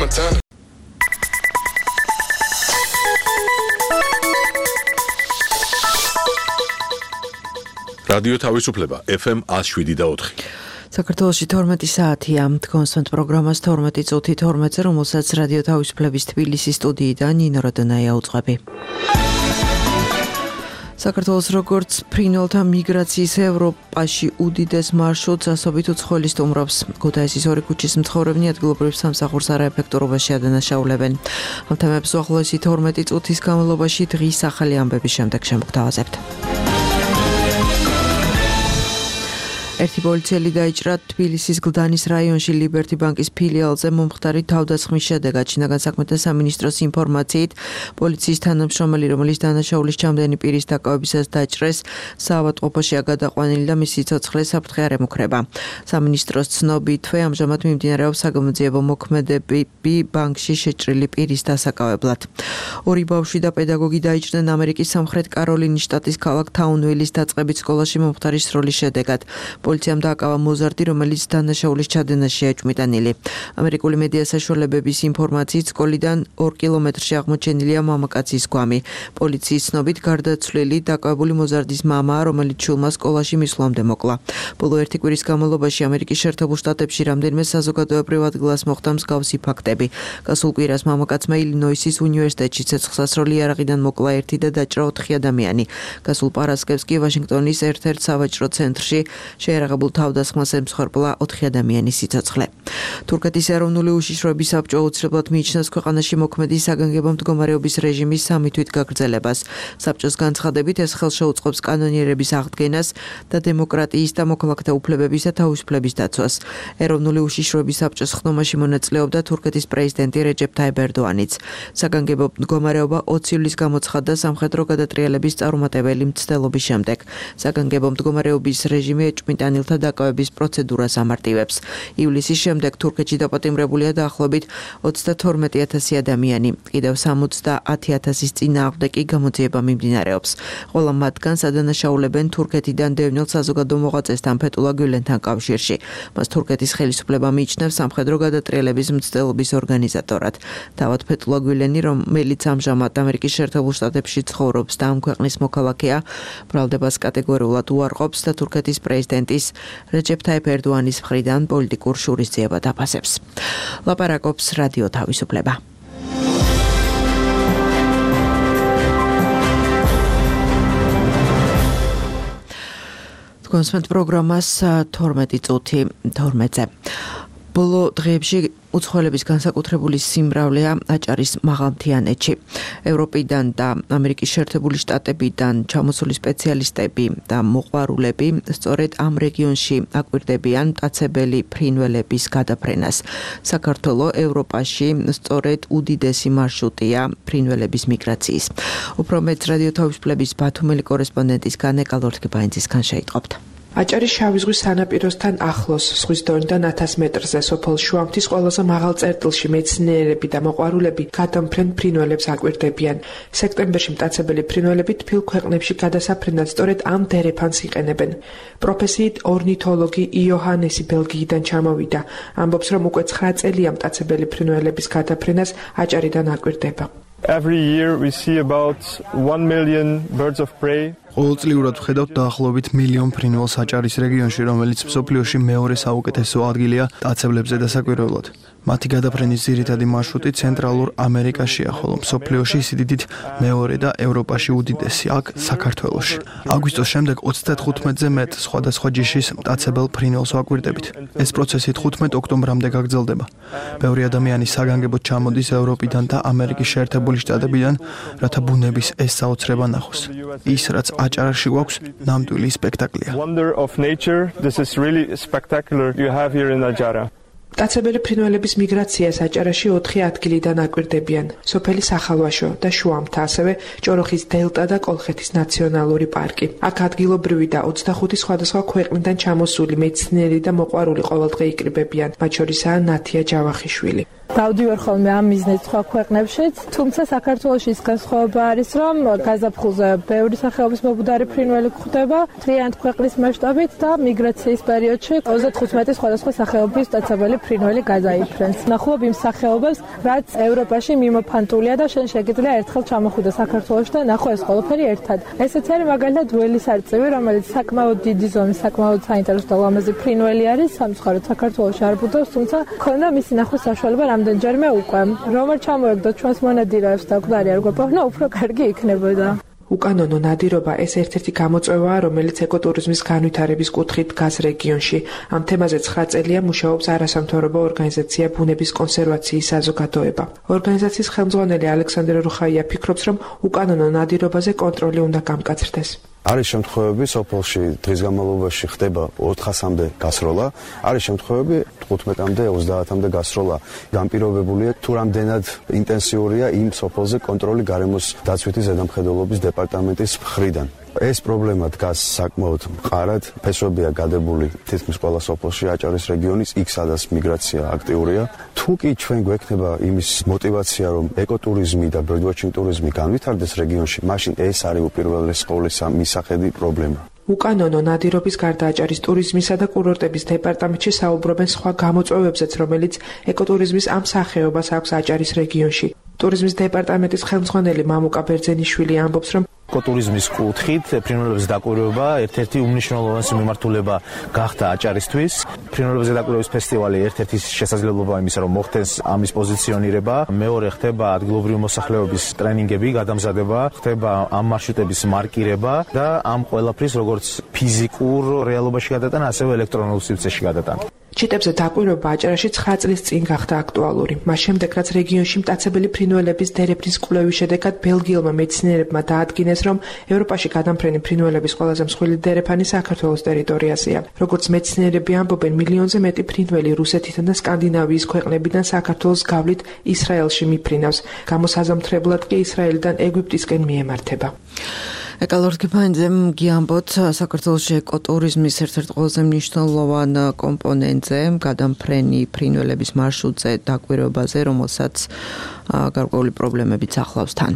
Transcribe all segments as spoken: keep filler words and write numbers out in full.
Montana. რადიო თავისუფლება ეფ ემ one oh seven და four. საქართველოში თორმეტი საათია კონსტანტ პროგრამას თორმეტი წუთი თორმეტზე, რომელსაც რადიო თავისუფლების თბილისის სტუდიიდან ნინო როდონაია უძღვები. საქართველოს როგორც ფრინველთა მიგრაციის ევროპაში უდიდეს მარშრუტს ასობით უცხოელი სტუმრობს. ქუთაისის ორი ქუჩის მცხოვრებნი ადგილობრივ სამსახურს არაეფექტურობაში ადანაშაულებენ. ამ თემებს უახლოესი თორმეტი წუთის განმავლობაში დღის ახალი ამბების შემდეგ შემოგთავაზებთ. ერთი პოლიციელი დაიჭრა თბილისის გლდანის რაიონში ლიბერტი ბანკის ფილიალზე მომხდარი თავდასხმის შედეგად. შინაგან საქმეთა სამინისტროს ინფორმაციით, პოლიციის თანამშრომელი, რომელიც დანაშაულის ჩამდენი პირის დაკავებისას დაჭრეს, საავადმყოფოშია გადაყვანილი და მისი სიცოცხლე საფრთხე არ ემუქრება. სამინისტროს ცნობით, ამჟამად მიმდინარეობს საგამოძიებო მოქმედებები ბანკში შეჭრილი პირის დასაკავებლად. ორი ბავშვი და პედაგოგი დაიჭრნენ ამერიკის სამხრეთ კაროლინის შტატის ქალაქ თაუნვილის დაწყებით სკოლაში მომხდარი სროლის შედეგად. პოლიციამ დააკავა მოზარდი, რომელიც დანაშაულის ჩადენაშია ეჭვმიტანილი. ამერიკული მედია საშუალებების ინფორმაციით, სკოლიდან ორ კილომეტრში აღმოჩენილია მამაკაცის გვამი. პოლიციის ცნობით, გარდაცვლილი დაკავებული მოზარდის მამაა, რომელიც შვილმა სკოლაში მისვლამდე მოკლა. ბოლო ერთი კვირის განმავლობაში ამერიკის შეერთებულ შტატებში რამდენიმე საზოგადოებრივ ადგილას მოხდა მსგავსი ფაქტები. გასულ კვირას მამაკაცმა ილინოისის უნივერსიტეტში ცეცხლსასროლი იარაღიდან მოკლა ერთი და დაჭრა ოთხი ადამიანი. გასულ პარასკევს კი ვაშინგტონის ერთ-ერთ სავაჭრო ცენტრში შეერაღებულ თავდასხმას ემსხვერპლა ოთხი ადამიანის სიცოცხლე. თურქეთის ეროვნული უშიშროების საბჭო აუცილებლად მიიჩნევს ქვეყანაში მოქმედი საგანგებო მდგომარეობის რეჟიმის სამი თვით გაგრძელებას. საბჭოს განცხადებით, ეს ხელს შეუწყობს კანონიერების აღდგენას და დემოკრატიის და მოქალაქეთა უფლებების და თავისუფლების დაცვას. ეროვნული უშიშროების საბჭოს ხდომაში მონაწილეობდა თურქეთის პრეზიდენტი რეჯეფ ტაიპ ერდოანიც. საგანგებო მდგომარეობა ოცი ივლისს გამოცხადდა სამხედრო გადატრიალების წარუმატებელი მცდელობის შემდეგ. საგანგებო მდგომარეობის რეჟიმი ეჭვმიტანილთა დაკავების პროცედურას ამარტივებს. ივლისის შემდეგ თურქეთში დაპატიმრებულია დაახლოებით ოცდათორმეტი ათასი ადამიანი. კიდევ სამოცდაათი ათასის წინააღმდეგ კი გამოძიება მიმდინარეობს. ყველა მათგანს ადანაშაულებენ თურქეთიდან დევნილ საზოგადო მოღვაწესთან ფეტულა გულენთან კავშირში. მას თურქეთის ხელისუფლება მიიჩნევს სამხედრო გადატრიალების მცდელობის ორგანიზატორად. თავად ფეტულა გულენი, რომელიც ამჟამად ამერიკის შეერთებულ შტატებში ცხოვრობს და ამ ქვეყნის მოქალაქეა, ბრალდებას კატეგორიულად უარყოფს და თურქეთის პრეზიდენტის რეჯეფ ტაიპ ერდოანის მხრიდან პოლიტიკურ შურისძიებად აფასებს. ლაპარაკობს რადიო თავისუფლება. კონსტანტ პროგრამას თორმეტი წუთი თორმეტზე. ბოლო დღეებში უცხოელების განსაკუთრებული სიმრავლეა აჭარის მაღალმთიანეთში. ევროპიდან და ამერიკის შეერთებული შტატებიდან ჩამოსული სპეციალისტები და მოყვარულები სწორედ ამ რეგიონში აკვირდებიან მტაცებელი ფრინველების გადაფრენას. საქართველო ევროპაში სწორედ უდიდესი მარშრუტია ფრინველების მიგრაციის. უფრო მეტ რადიო თავისუფლების ბათუმელი კორესპონდენტის განეკა ლორთქებაინძისგან შეიტყობთ. აჭარის შავი ზღვის სანაპიროსთან ახლოს, ზღვის დონიდან ათას მეტრზე, სოფელ შუამთის ყველაზე მაღალ წერტილში მეცნიერები და მოყვარულები გადამფრენ ფრინველებს აკვირდებიან. სექტემბერში მტაცებელი ფრინველები თბილ ქვეყნებში გადასაფრენად სწორედ ამ დერეფანს იყენებენ. პროფესიით ორნითოლოგი იოჰანესი ბელგიიდან ჩამოვიდა. ამბობს, რომ უკვე ცხრა წელია მტაცებელი ფრინველების გადაფრენას აჭარიდან აკვირდება. Every year we see about one million birds of prey. ყოველწლიურად ვხედავთ დაახლოებით მილიონ ფრინველს აჭარის რეგიონში, რომელიც მსოფლიოში მეორე საუკეთესო ადგილია მტაცებლებზე დასაკვირვებლად. მათი გადაფრენის ძირითადი მარშრუტი ცენტრალურ ამერიკაშია, ხოლო მსოფლიოში სიდიდით მეორე და ევროპაში უდიდესი, აქ საქართველოში. აგვისტოს შემდეგ ოცდათხუთმეტზე მეტ სხვადასხვა ჯიშის მტაცებელ ფრინველს ვაკვირდებით. ეს პროცესი თხუთმეტ ოქტომბრამდე გაგრძელდება. ბევრი ადამიანი საგანგებოდ ჩამოდის ევროპიდან და ამერიკის შეერთებული შტატებიდან, რათა ბუნების ეს საოცრება ნახოს. ის, რაც აჭარაში გვაქვს, ნამდვილი სპექტაკლია. Wonder of nature. This is really spectacular you have here in Ajara. მტაცებელი ფრინველების მიგრაციას აჭარაში ოთხი ადგილიდან აკვირდებიან: სოფელი სახალვაშო და შუამთა, ასევე ჭოროხის დელტა და კოლხეთის ნაციონალური პარკი. აქ ადგილობრივი და ოცდახუთი სხვადასხვა ქვეყნიდან ჩამოსული მეცნიერი და მოყვარული ყოველდღე იკრიბებიან, მათ შორისაა ნათია ჯავახიშვილი. გავდივარ ხოლმე ამ მიზნით სხვა ქვეყნებშიც, თუმცა საქართველოში ის განსხვავება არის, რომ გაზაფხულზე ბევრი სახეობის მობუდარი ფრინველი გვხვდება მთლიანად ქვეყნის მასშტაბით და მიგრაციის პერიოდში ოცდათხუთმეტი სხვადასხვა სახეობის მტაცებელი ფრინველი გადაიფრენს. ნახულობ იმ სახეობებს, რაც ევროპაში მიმოფანტულია და შენ შეგიძლია ერთხელ ჩამოხვიდე საქართველოში და ნახო ეს ყველაფერი ერთად. ესეც არის მაგალითად ველის არწივი, რომელიც საკმაოდ დიდი ზომის, საკმაოდ საინტერესო და ლამაზი ფრინველი არის, სამწუხაროდ საქართველოში არ ბუდობს, თუმცა ქონდა მისი ნახვის საშუალება რამდენჯერმე უკვე. რომ არ ჩამოეგდოთ ჩვენს მონადირეებს და გვარი არ გვეპოვნა, უფრო კარგი იქნებოდა. უკანონო ნადირობა ეს ერთ-ერთი გამოწვევაა, რომელიც ეკოტურიზმის განვითარების კუთხით დგას რეგიონში. ამ თემაზე ცხრა წელია მუშაობს არასამთავრობო ორგანიზაცია ბუნების კონსერვაციის საზოგადოება. ორგანიზაციის ხელმძღვანელი ალექსანდრე რუხაია ფიქრობს, რომ უკანონო ნადირობაზე კონტროლი უნდა გამკაცრდეს. არის შემთხვევები, სოფელში დღის განმავლობაში ხდება ოთხასამდე გასროლა, არის შემთხვევები თხუთმეტამდე, ოცდაათამდე გასროლა. განპირობებულია თუ რამდენად ინტენსიურია იმ სოფელზე კონტროლი გარემოს დაცვითი ზედამხედველობის დეპარტამენტის მხრიდან. ეს პრობლემა დგას საკმაოდ მყარად, ფესვებია გადებული თითქმის ყველა სოფელში, აჭარის რეგიონის იქ სადაც მიგრაცია აქტიურია. თუ კი ჩვენ გვექნება იმის мотиваცია, რომ ეკოტურიზმი და ბერდვაჩინგ ტურიზმი განვითარდეს რეგიონში, მაშინ ეს არის უპირველეს ყოვლისა მისახედი პრობლემა. უკანონო ნადირობის გარდა აჭარის ტურიზმისა და კურორტების დეპარტამენტში საუბრობენ სხვა გამოწვევებზეც, რომელიც ეკოტურიზმის ამ სახეობას აქვს აჭარის რეგიონში. ტურიზმის დეპარტამენტის ხელმძღვანელი მამუკა ბერძენიშვილი ამბობს, რომ ეკოტურიზმის კუთხით ფრინველების დაკვირვება ერთ-ერთი უმნიშვნელოვანესი მიმართულება გახდა აჭარისთვის. ფრინველებზე დაკვირვების ფესტივალი ერთ-ერთი შესაძლებლობა იმისა, რომ მოხდეს ამის პოზიციონირება, მეორე ხდება ადგილობრივი მოსახლეობის ტრენინგები, გადამზადება, ხდება ამ მარშრუტების მარკირება და ამ ყველაფრის როგორც ფიზიკურ რეალობაში გადატანა, ასევე ელექტრონულ სივრცეში გადატანა. ჩიტებზე დაკვირვება აჭარაში ცხრა წლის წინ გახდა აქტუალური. მას შემდეგ, რაც რეგიონში მტაცებელი ფრინველების დერეფნის კვლევის შედეგად ბელგიელმა მეცნიერებმა დაადგინეს, რომ ევროპაში გადამფრენი ფრინველების ყველაზე მსხვილი დერეფანი საქართველოს ტერიტორიაზეა. როგორც მეცნიერები ამბობენ, მილიონზე მეტი ფრინველი რუსეთიდან და სკანდინავიის ქვეყნებიდან საქართველოს გავლით ისრაელში მიფრინავს. გამოსაზამთრებლად კი ისრაელიდან ეგვიპტისკენ მიემართება. ეკალორკიფანძე გიამბოთ საქართველოში ეკოტურიზმის ერთ-ერთ ყველაზე მნიშვნელოვან კომპონენტზე, გადამფრენი ფრინველების მარშრუტზე დაკვირვებაზე, რომელსაც გარკვეული პრობლემებიც ახლავს თან.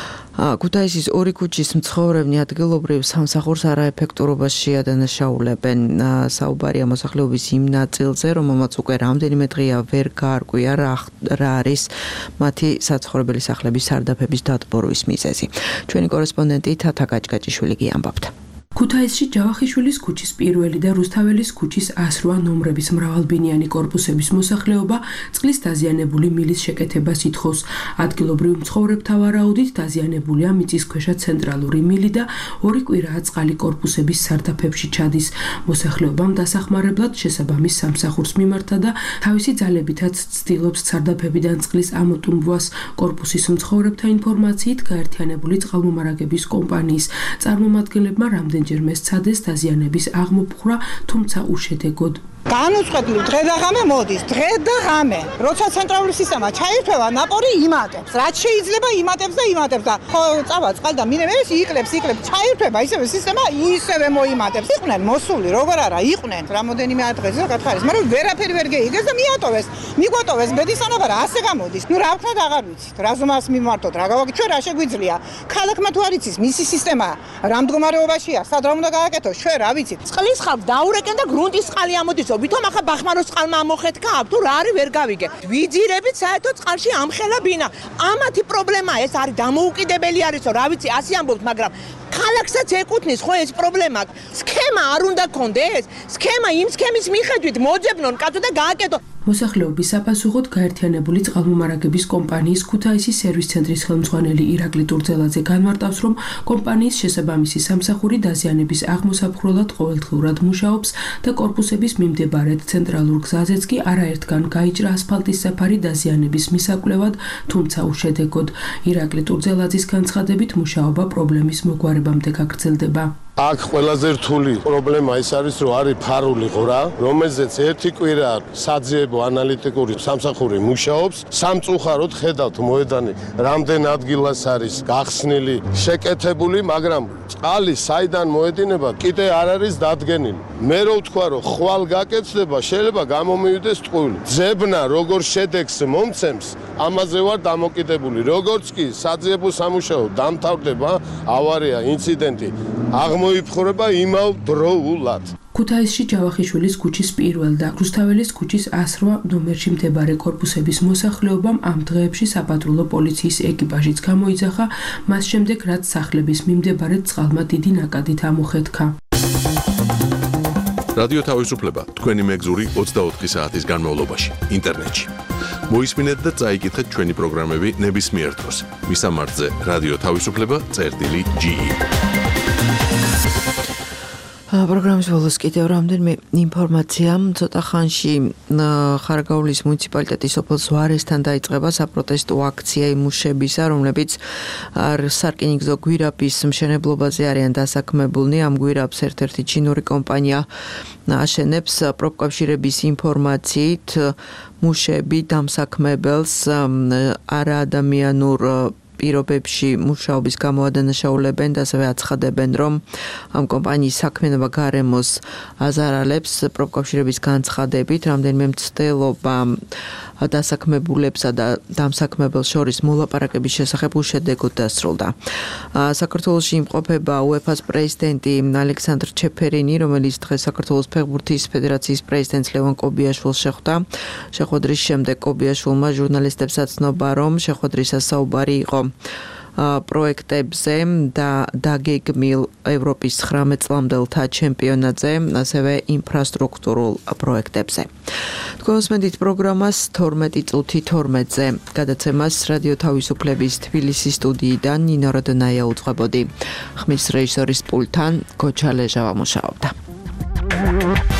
ქუთაისის ორი ქუჩის მცხოვრებნი ადგილობრივ სამსახურს არაეფექტურობაში შეადანაშაულებენ. საუბარია მოსახლეობის იმ ნაწილზე, რომელმაც უკვე რამდენიმე დღეა ვერ გაარკვია რა არის მათი საცხოვრებელი სახლების სარდაფების დატბორვის მიზეზი. ჩვენი კორესპონდენტი თათა გაჭგაჭიშვილი გიამბობთ. ქუთაისში ჯავახიშვილის ქუჩის პირველი და რუსთაველის ქუჩის ას რვა ნომრების მრავალბინიანი კორპუსების მოსახლეობა წყლის დაზიანებული მილის შეკეთებას ითხოვს. ადგილობრივ მცხოვრებთა ვარაუდით დაზიანებულია მიწისქვეშა ცენტრალური მილი და ორი კვირაა წყალი კორპუსების სარდაფებში ჩადის. მოსახლეობამ დასახმარებლად შესაბამის სამსახურს მიმართა და თავისი ძალებითაც ცდილობს სარდაფებიდან წყლის ამოტუმბვას. კორპუსის მცხოვრებთა ინფორმაციით გაერთიანებული წყალმომარაგების კომპანიის წარმომადგენლებმა რამდენჯერმე სცადეს დაზიანების აღმოფხვრა, თუმცა უშედეგოდ. განუწყვეტლივ დღე და ღამე მოდის, დღე და ღამე. როცა ცენტრალური სისტემა ჩაირთვება, ნაპორი იმატებს. რაც შეიძლება იმატებს და იმატებს და ხო წავა წყალ და მინერალს იკლებს, იკლებს, ჩაირთვება, ისევე სისტემა ისევე მოიმატებს. იყვნენ მოსული, როგორ არა, იყვნენ რამოდენიმე ადგილზე გათხარეს, მაგრამ ვერაფერი ვერ გეიგეს და მიატოვეს. მიგვატოვეს ბედისანაბარა, ასე გამოდის. ნუ რა ვქნათ, აღარ ვიცით. რა ზომას მიმართოთ, რა გავაკეთოთ, ჩვენ რა შეგვიძლია. ქალაქმა თუ არ იცის, მისი სისტემა რა მდგომარეობაშია, სად რა უნდა გააკეთოს, ჩვენ რა ვიცით. წყლის ხალხ დაურეკენ და გრუნტის წყალი ამოდის. ვითომ ახლა ბახმაროს წყალმა ამოხეთქა, თუ რა არის ვერ გავიგე. ვიძირებით საერთოდ წყალში ამხელა ბინა. ამათი პრობლემა ეს არის, დამოუკიდებელი არისო, რა ვიცი, ასე ამბობთ, მაგრამ ქალაქსაც ეკუთვნის ხო ეს პრობლემა. სქემა არ უნდა გქონდეს? სქემა იმ სქემის მიხედვით მოძებნონ კაცო და გააკეთო. მოსახლეობის საპასუხოდ გაერთიანებული წყალმომარაგების კომპანიის ქუთაისის სერვის ცენტრის ხელმძღვანელი ირაკლი ტურძელაძე განმარტავს, რომ კომპანიის შესაბამისი სამსახური დაზიანების აღმოსაფხვრელად ყოველდღიურად მუშაობს და კორპუსების მიმდებარედ ცენტრალურ გზაზეც კი არაერთგან გაიჭრა ასფალტის საფარი დაზიანების მისაკვლევად, თუმცა უშედეგოდ. ირაკლი ტურძელაძის განცხადებით მუშაობა პრობლემის მოგვარებამდე გაგრძელდება. აქ ყველაზე რთული პრობლემა ის არის, რომ არის ფარული ღრა, რომელზეც ერთი კვირა საძიებო ანალიტიკური სამსახური მუშაობს. სამწუხაროდ ხედავთ მოედანი რამდენ ადგილას არის გახსნილი, შეკეთებული, მაგრამ წყალი საიდან მოედინება კიდე არ არის დადგენილი. მე რო ვთქვა, რომ ხვალ გაკეთდება, შეიძლება გამომივიდეს ტყუილი. ძებნა როგორ შედეგს მომცემს, ამაზე ვარ დამოკიდებული. როგორც კი საძიებო სამუშაო დამთავრდება, ავარია, ინციდენტი აღმოიფხვრება იმავ დროულად. ქუთაისში ჯავახიშვილის ქუჩის პირველ და რუსთაველის ქუჩის one oh eight ნომერში მდებარე კორპუსების მოსახლეობამ ამ დღეებში საპატრულო პოლიციის ეკიპაჟიც გამოიძახა, მას შემდეგ რაც სახლების მიმდებარედ წყალმა დიდი ნაკადით ამოხეთქა. რადიო თავისუფლება თქვენი მეგზური ოცდაოთხი საათის განმავლობაში ინტერნეტში. მოისმინეთ და წაიკითხეთ ჩვენი პროგრამები ნებისმიერ დროს. მისამართზე რადიო თავისუფლება წერტილი ჯი. პროგრამის ბოლოს კიდევ რამდენიმე ინფორმაცია. ცოტა ხანში ხარაგაულის მუნიციპალიტეტის სოფელ ზვარესთან დაიწყება საპროტესტო აქცია იმუშებისა, რომლებიც სარკინიგზო გვირაბის მშენებლობაზე არიან დასაქმებულნი. ამ გვირაბს ერთ-ერთი ჩინური კომპანია აშენებს. პროფკავშირების ინფორმაციით მუშები დამსაქმებელს არაადამიანურ პირობებში მუშაობის გამო ადანაშაულებენ და ასევე აცხადებენ, რომ ამ კომპანიის საქმიანობა გარემოს აზარალებს. პროფკავშირების განცხადებით, რამდენიმე მცდელობა დასაქმებულებსა და დამსაქმებელს შორის მოლაპარაკების შესახებ უშედეგოდ დასრულდა. საქართველოში იმყოფება უეფა-ს პრეზიდენტი ალექსანდრ ჩეფერინი, რომელიც დღეს საქართველოს ფეხბურთის ფედერაციის პრეზიდენტს ლევან კობიაშვილს შეხვდა. შეხვედრის შემდეგ კობიაშვილმა ჟურნალისტებს აცნობა, რომ შეხვედრისას საუბარი იყო პროექტებზე და დაგეგმილ ევროპის ცხრამეტ წლამდელთა ჩემპიონატზე, ასევე ინფრასტრუქტურულ პროექტებზე. თქვენ უსმენთ პროგრამას თორმეტი წუთი თორმეტზე. გადაცემას რადიო თავისუფლების თბილისის სტუდიიდან ნინო როდონაია უძღვებოდი. ხმის რეჟისორის პულტთან გოჩა ლეჟავა მუშაობდა.